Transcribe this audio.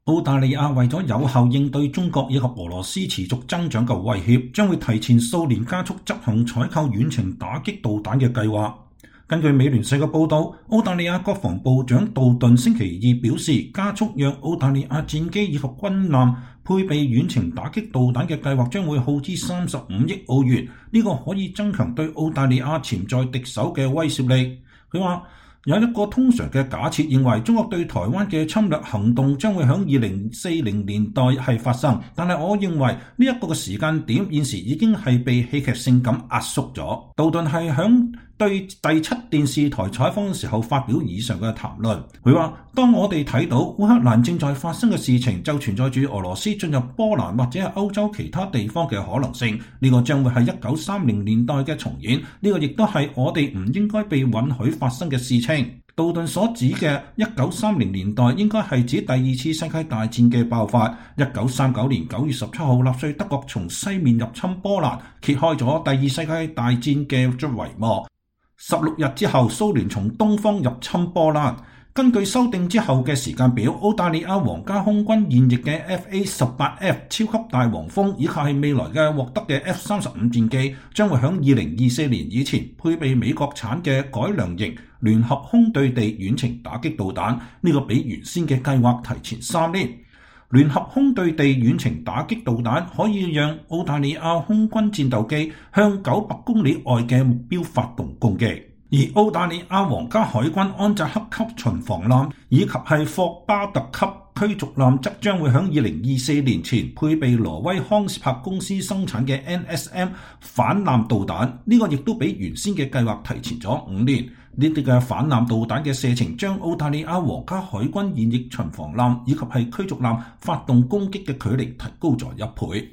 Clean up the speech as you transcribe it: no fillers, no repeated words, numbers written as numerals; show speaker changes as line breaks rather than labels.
澳大利亞為咗有效應對中國以及俄羅斯持續增長嘅威脅，將會提前數年加速執行採購遠程打擊導彈嘅計劃。根據美聯社嘅報導，澳大利亞國防部長杜頓星期二表示，加速讓澳大利亞戰機以及軍艦配備遠程打擊導彈嘅計劃將會耗資35億澳元，呢個可以增強對澳大利亞潛在敵手嘅威懾力。佢話，有一個通常嘅假設認為中國對台灣嘅侵略行動將會喺2040年代係發生，但係我認為呢一個嘅時間點現時已經係被戲劇性咁壓縮咗。杜頓係響對第7電視台採訪嘅時候發表以上嘅談論。佢話，當我哋睇到烏克蘭正在發生嘅事情，就存在住俄羅斯進入波蘭或者係歐洲其他地方嘅可能性。呢個將會係1930年代嘅重演，呢個亦都係我哋唔應該被允許發生嘅事情。杜頓所指嘅1930年代應該係指第二次世界大戰嘅爆發。1939年9月17號，納粹德國從西面入侵波蘭，揭開咗第二世界大戰嘅帷幕。16日之後，蘇聯從東方入侵波蘭。根據修訂之後嘅時間表，澳大利亞皇家空軍現役嘅 FA-18F 超級大黃蜂以及係未來嘅獲得嘅 F-35戰機，將會喺2024年以前配備美國產嘅改良型聯合空對地遠程打擊導彈，呢個比原先嘅計劃提前3年。聯合空對地遠程打擊導彈可以讓澳大利亞空軍戰鬥機向900公里外嘅目標發動攻擊。而澳大利亞皇家海軍安扎克級巡防艦以及係霍巴特級驅逐艦則將會喺2024年前配備挪威康斯柏公司生產嘅 NSM 反艦導彈，呢個亦都比原先嘅計劃提前咗5年。呢啲嘅反艦導彈嘅射程將澳大利亞皇家海軍現役巡防艦以及係驅逐艦發動攻擊嘅距離提高咗1倍。